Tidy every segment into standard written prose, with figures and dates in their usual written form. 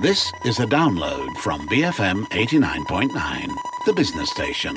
This is a download from BFM 89.9, the business station.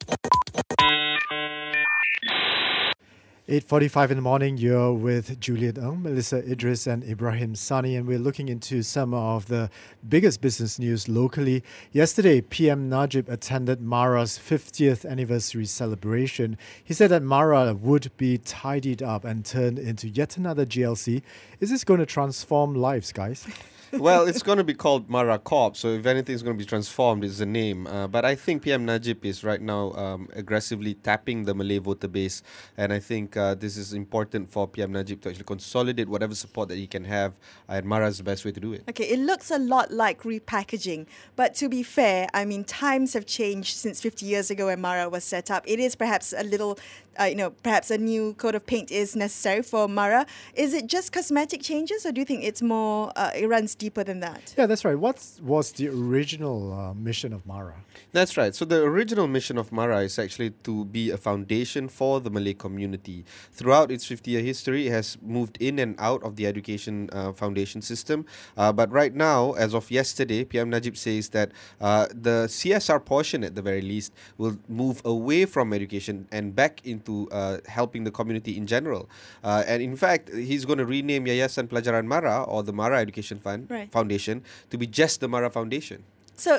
8:45 in the morning, you're with Julian Ng, Melissa Idris and Ibrahim Sani, and we're looking into some of the biggest business news locally. Yesterday, PM Najib attended Mara's 50th anniversary celebration. He said that Mara would be tidied up and turned into yet another GLC. Is this going to transform lives, guys? Well, it's going to be called Mara Corp, so if anything is going to be transformed, it's the name. But I think PM Najib is right now aggressively tapping the Malay voter base, and I think this is important for PM Najib to actually consolidate whatever support that he can have, and Mara is the best way to do it. Okay, it looks a lot like repackaging, but to be fair, I mean, times have changed since 50 years ago when Mara was set up. It is perhaps a little, perhaps a new coat of paint is necessary for Mara. Is it just cosmetic changes, or do you think it's more, it runs deeper than that? Yeah, that's right. What was the original mission of Mara? That's right. So the original mission of Mara is actually to be a foundation for the Malay community. Throughout its 50-year history, it has moved in and out of the education foundation system. But right now, as of yesterday, PM Najib says that the CSR portion, at the very least, will move away from education and back into helping the community in general. And in fact, he's going to rename Yayasan Pelajaran Mara, or the Mara Education Foundation, to be just the Mara Foundation. So,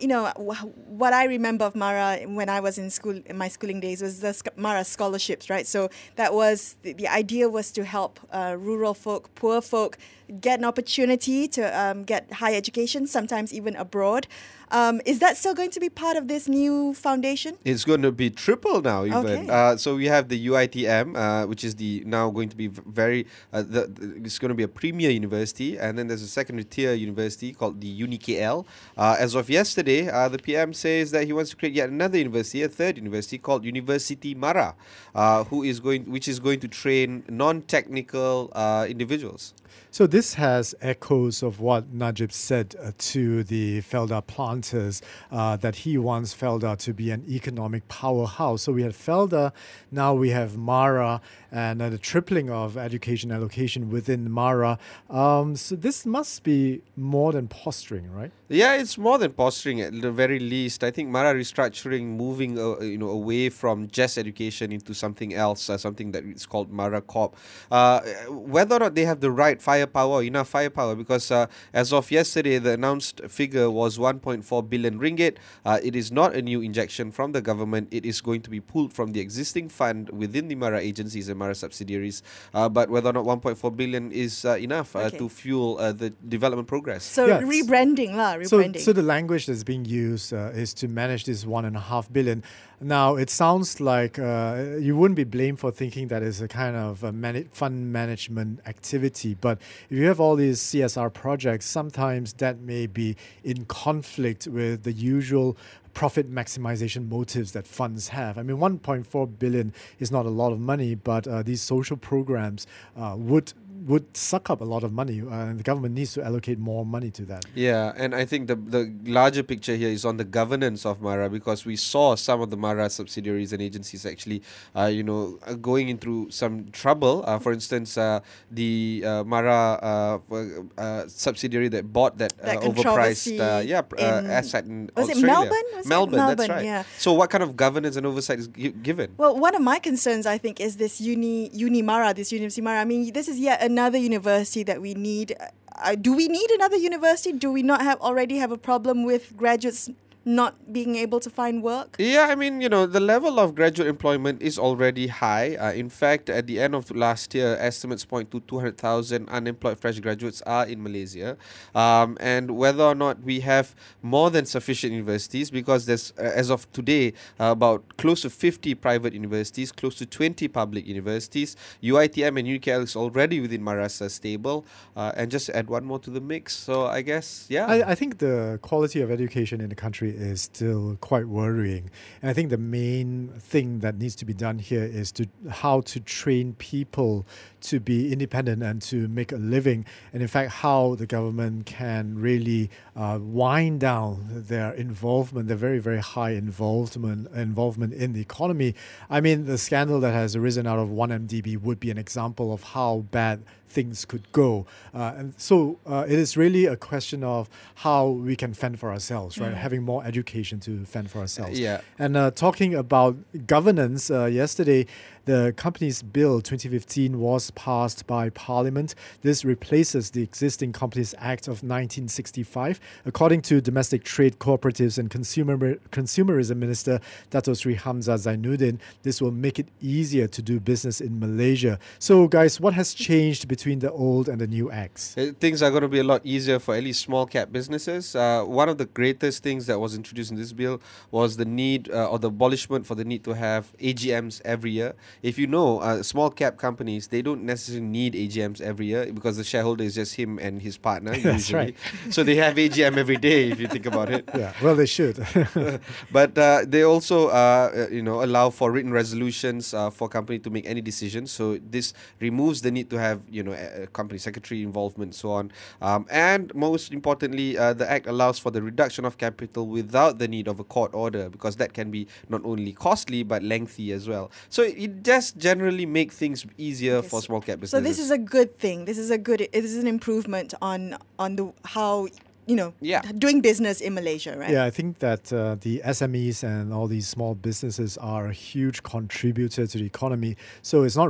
what I remember of Mara when I was in school, in my schooling days, was the Mara scholarships, right? So that was, the idea was to help rural folk, poor folk, get an opportunity to get higher education, sometimes even abroad. Is that still going to be part of this new foundation? It's going to be triple now, even. Okay. So we have the UITM, which is now going to be it's going to be a premier university, and then there's a secondary tier university called the UniKL. As of yesterday, the PM says that he wants to create yet another university, a third university called University Mara, which is going to train non-technical individuals. So this has echoes of what Najib said to the Felda planters, that he wants Felda to be an economic powerhouse. So we had Felda, now we have Mara, and the tripling of education allocation within Mara. So this must be more than posturing, right? Yeah, it's more than posturing at the very least. I think Mara restructuring, moving away from just education into something else, something that is called Mara Corp. Whether or not they have the right firepower, enough firepower, because as of yesterday, the announced figure was 1.4 billion ringgit. It is not a new injection from the government. It is going to be pulled from the existing fund within the Mara agencies and Mara subsidiaries. But whether or not 1.4 billion is enough to fuel the development progress. So rebranding. So the language that's being used is to manage this 1.5 billion. Now, it sounds like you wouldn't be blamed for thinking that it's a kind of fund management activity. But if you have all these CSR projects, sometimes that may be in conflict with the usual profit maximization motives that funds have. I mean, 1.4 billion is not a lot of money, but these social programs would suck up a lot of money, and the government needs to allocate more money to that. Yeah, and I think the larger picture here is on the governance of Mara, because we saw some of the Mara subsidiaries and agencies actually, going into some trouble. For instance, the Mara subsidiary that bought that overpriced asset in was Australia. It Melbourne, that's right. Yeah. So what kind of governance and oversight is given? Well, one of my concerns, I think, is this Uni Mara, this University Mara. I mean, this is yet another university that we need. Do we need another university? Do we not already have a problem with graduates not being able to find work? Yeah, I mean, the level of graduate employment is already high. In fact, at the end of last year, estimates point to 200,000 unemployed fresh graduates are in Malaysia. And whether or not we have more than sufficient universities, because there's, as of today, about close to 50 private universities, close to 20 public universities. UITM and UKL is already within Mara's stable. And just add one more to the mix. So I guess, yeah. I think the quality of education in the country is still quite worrying. And I think the main thing that needs to be done here is how to train people to be independent and to make a living. And in fact, how the government can really wind down their involvement, their very, very high involvement in the economy. I mean, the scandal that has arisen out of 1MDB would be an example of how bad things could go. And so it is really a question of how we can fend for ourselves, right? Having more education to fend for ourselves. Yeah. And talking about governance, yesterday, the Companies Bill 2015 was passed by Parliament. This replaces the existing Companies Act of 1965. According to Domestic Trade, Cooperatives and Consumerism Minister Dato Sri Hamzah Zainuddin, this will make it easier to do business in Malaysia. So, guys, what has changed between the old and the new acts? Things are going to be a lot easier for at least small cap businesses. One of the greatest things that was introduced in this bill was the need or the abolishment for the need to have AGMs every year. If you know, small cap companies, they don't necessarily need AGMs every year because the shareholder is just him and his partner That's usually. right. So they have AGM every day if you think about it. Yeah, well, they should. But they also, allow for written resolutions for company to make any decisions. So this removes the need to have, a company secretary involvement, so on. And most importantly, the Act allows for the reduction of capital without the need of a court order, because that can be not only costly but lengthy as well. So it just generally make things easier for small cap businesses. So this is a good thing. This is an improvement on the how doing business in Malaysia, right? Yeah, I think that the SMEs and all these small businesses are a huge contributor to the economy. So it's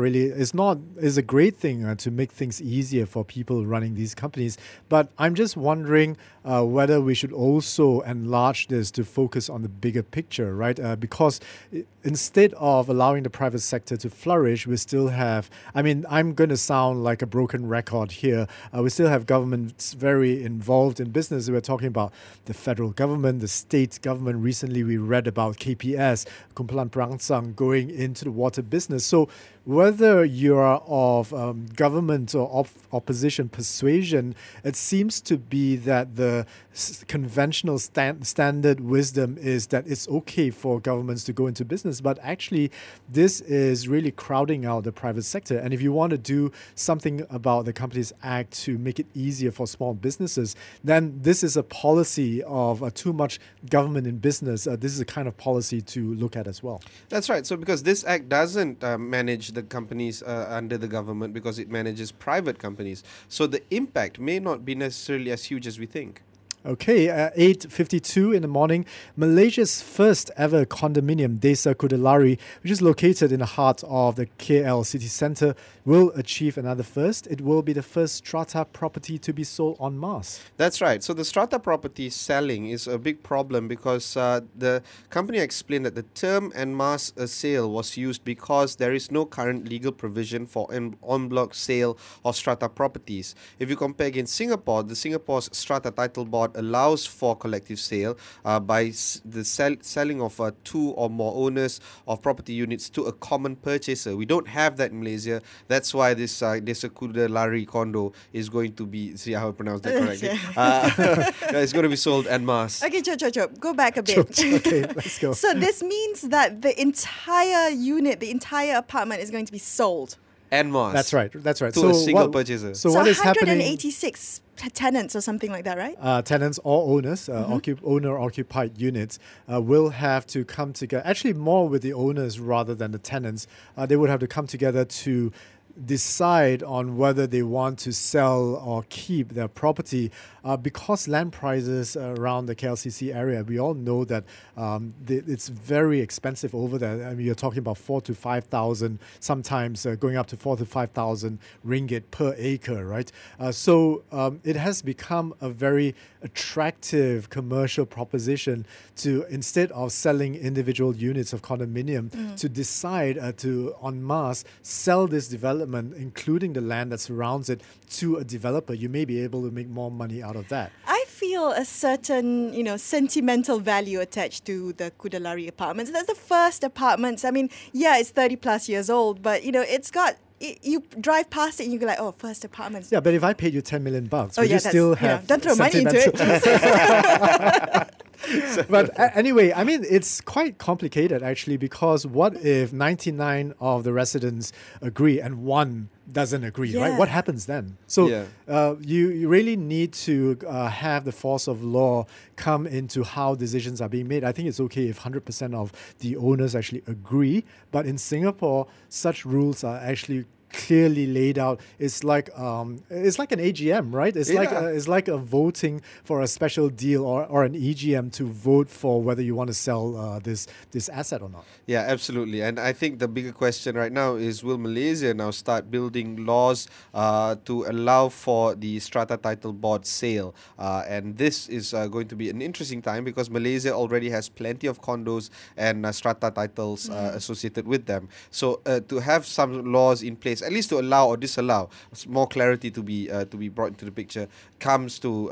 a great thing to make things easier for people running these companies. But I'm just wondering whether we should also enlarge this to focus on the bigger picture, right? Because instead of allowing the private sector to flourish, we still have, I'm going to sound like a broken record here. We still have governments very involved in business. We're talking about the federal government, the state government. Recently, we read about KPS, Kumpulan Perangsang, going into the water business. So whether you're of government or opposition persuasion, it seems to be that the conventional standard wisdom is that it's okay for governments to go into business, but actually this is really crowding out the private sector. And if you want to do something about the Companies Act to make it easier for small businesses, then this is a policy of too much government in business. This is a kind of policy to look at as well. That's right. So because this act doesn't manage the companies under the government, because it manages private companies, so the impact may not be necessarily as huge as we think. Okay, 8:52 in the morning, Malaysia's first ever condominium, Desa Kudalari, which is located in the heart of the KL city centre, will achieve another first. It will be the first strata property to be sold en masse. That's right. So the strata property selling is a big problem because the company explained that the term en masse sale was used because there is no current legal provision for en bloc sale of strata properties. If you compare against Singapore, the Singapore's strata title board allows for collective sale by the selling of two or more owners of property units to a common purchaser. We don't have that in Malaysia. That's why this Desa Kudalari condo is going to be, see how I pronounce that correctly, it's going to be sold en masse. Okay, Chop, go back a bit. Okay, let's go. So this means that the entire unit, the entire apartment is going to be sold. En masse. That's right. To a single purchaser. So what is happening? 186 tenants or something like that, right? Tenants or owners, owner-occupied units, will have to come together. Actually, more with the owners rather than the tenants. They would have to come together to decide on whether they want to sell or keep their property, because land prices around the KLCC area, we all know that it's very expensive over there. I mean, you're talking about 4,000 to 5,000, sometimes going up to 4,000 to 5,000 ringgit per acre, right? So it has become a very attractive commercial proposition to, instead of selling individual units of condominium, to decide to en masse sell this development, including the land that surrounds it, to a developer. You may be able to make more money out of that. I feel a certain, sentimental value attached to the Kudalari apartments. That's the first apartments. I mean, yeah, it's 30 plus years old, but it's got. You drive past it and you go like, oh, first apartments. Yeah, but if I paid you 10 million bucks, would you still have don't throw money into it. But anyway, I mean, it's quite complicated actually, because what if 99 of the residents agree and one doesn't agree, right? What happens then? So you really need to have the force of law come into how decisions are being made. I think it's okay if 100% of the owners actually agree, but in Singapore, such rules are actually clearly laid out. It's like an AGM, right? It's like a voting for a special deal or an EGM to vote for whether you want to sell this asset or not. Yeah, absolutely. And I think the bigger question right now is, will Malaysia now start building laws to allow for the strata title board sale? And this is going to be an interesting time because Malaysia already has plenty of condos and strata titles associated with them. So to have some laws in place, at least to allow or disallow, more clarity to be brought into the picture, comes to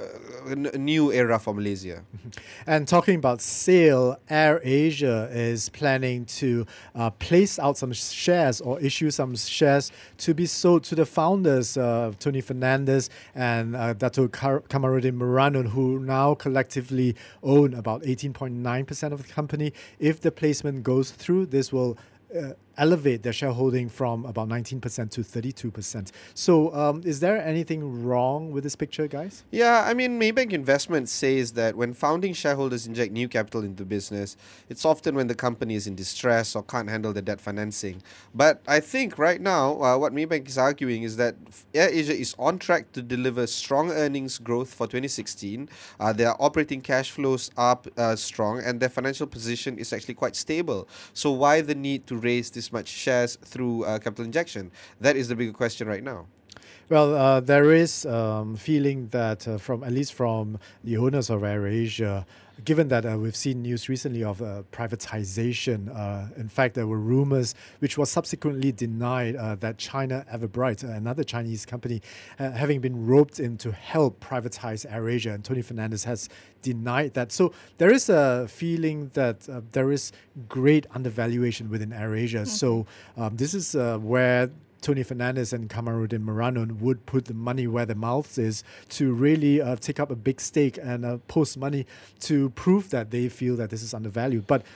a new era for Malaysia. And talking about sale, AirAsia is planning to place out some shares or issue some shares to be sold to the founders, Tony Fernandes and Dato' Kamarudin Maranon, who now collectively own about 18.9% of the company. If the placement goes through, this will elevate their shareholding from about 19% to 32%. So is there anything wrong with this picture, guys? Yeah, I mean, Maybank Investment says that when founding shareholders inject new capital into business, it's often when the company is in distress or can't handle the debt financing. But I think right now, what Maybank is arguing is that AirAsia is on track to deliver strong earnings growth for 2016. Their operating cash flows are strong and their financial position is actually quite stable. So why the need to raise this much shares through capital injection? That is the bigger question right now. Well, there is feeling that from at least from the owners of AirAsia, given that we've seen news recently of privatization. In fact, there were rumors, which was subsequently denied, that China Everbright, another Chinese company, having been roped in to help privatize AirAsia, and Tony Fernandes has denied that. So there is a feeling that there is great undervaluation within AirAsia. So this is where Tony Fernandes and Kamarudin Maranon would put the money where their mouth is to really take up a big stake and post money to prove that they feel that this is undervalued. But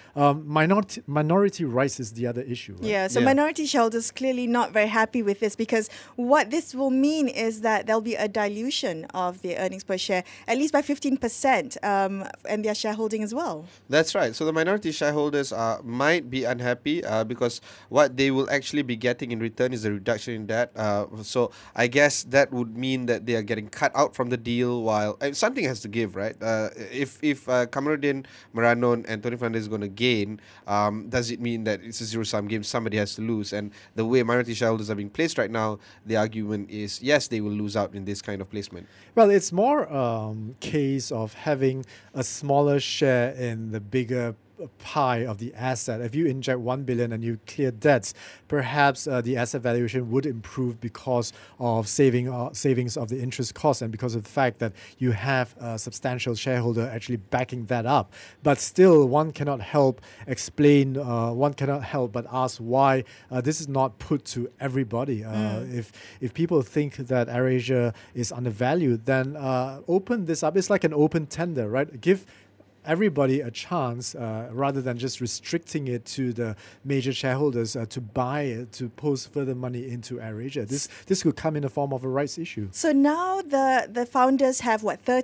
minority rights is the other issue, right? Yeah, so minority shareholders clearly not very happy with this, because what this will mean is that there'll be a dilution of the earnings per share, at least by 15%, and their shareholding as well. That's right. So the minority shareholders might be unhappy because what they will actually be getting in return is a reduction in debt. So I guess that would mean that they are getting cut out from the deal, while something has to give, right? If Kamarudin Maranon and Tony Fernandes is going to gain, does it mean that it's a zero-sum game? Somebody has to lose. And the way minority shareholders are being placed right now, the argument is, yes, they will lose out in this kind of placement. Well, it's more case of having a smaller share in the bigger pie of the asset. If you inject 1 billion and you clear debts, perhaps the asset valuation would improve because of savings of the interest cost and because of the fact that you have a substantial shareholder actually backing that up. But still, one cannot help explain, one cannot help but ask why this is not put to everybody. If people think that AirAsia is undervalued, then open this up. It's like an open tender, right? Give everybody a chance rather than just restricting it to the major shareholders to buy it, to post further money into AirAsia. This could come in the form of a rights issue. So now the founders have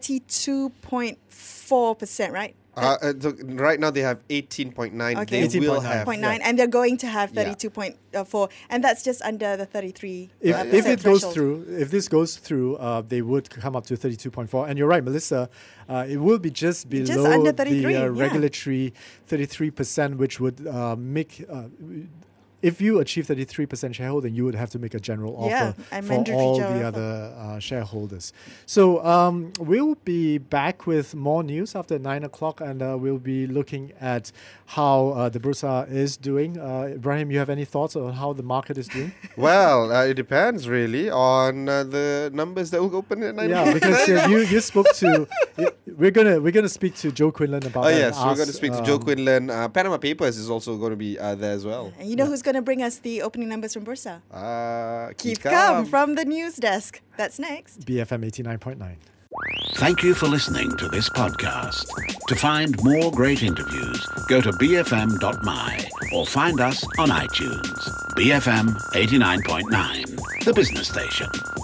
32.4%, right? Right now they have 18.9. Okay. They will have 0.9, and they're going to have 32.4, and that's just under the 33. If it goes through, if this goes through, they would come up to 32.4. And you're right, Melissa. It will be just below under 33, the regulatory 33%, which would make. If you achieve 33% shareholding, you would have to make a general offer for all the other shareholders. So we'll be back with more news after 9 o'clock, and we'll be looking at how the Bursa is doing. Ibrahim, you have any thoughts on how the market is doing? Well, it depends really on the numbers that will open at 9 o'clock. Yeah, because you spoke to... We're gonna speak to Joe Quinlan about that. Oh yes, we're going to speak to Joe Quinlan. Panama Papers is also going to be there as well. And you know who's going to bring us the opening numbers from Bursa? Keith Kam from the news desk. That's next. BFM 89.9. Thank you for listening to this podcast. To find more great interviews, go to bfm.my or find us on iTunes. BFM 89.9, the business station.